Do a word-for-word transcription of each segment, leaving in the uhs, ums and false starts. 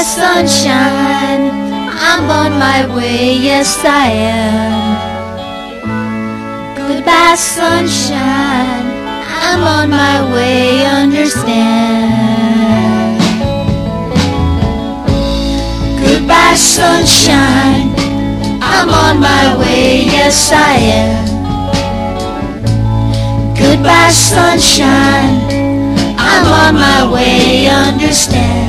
sunshine, I'm on my way, yes I am. Goodbye sunshine, I'm on my way, understand. Goodbye sunshine, I'm on my way, yes I am. Goodbye sunshine, I'm on my way, understand.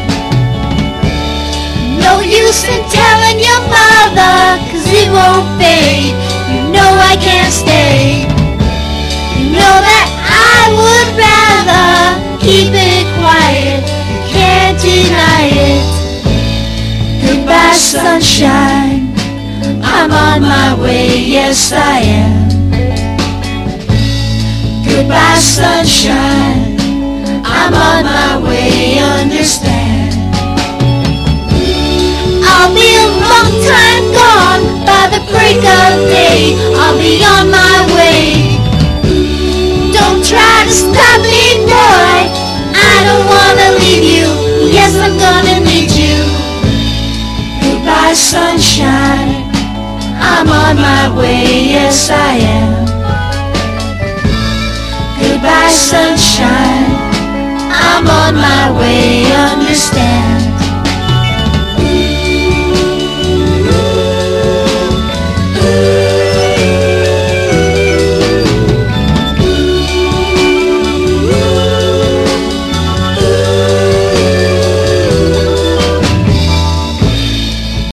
No use in telling your mother, cause it won't fade. You know I can't stay. You know that I would rather keep it quiet. You can't deny it. Goodbye sunshine, I'm on my way, yes I am. Goodbye sunshine, I'm on my way, understand. I'll be a long time gone by the break of day. I'll be on my way. Don't try to stop me, boy. I don't wanna leave you. Yes, I'm gonna need you. Goodbye sunshine, I'm on my way, yes I am. Goodbye sunshine, I'm on my way, understand.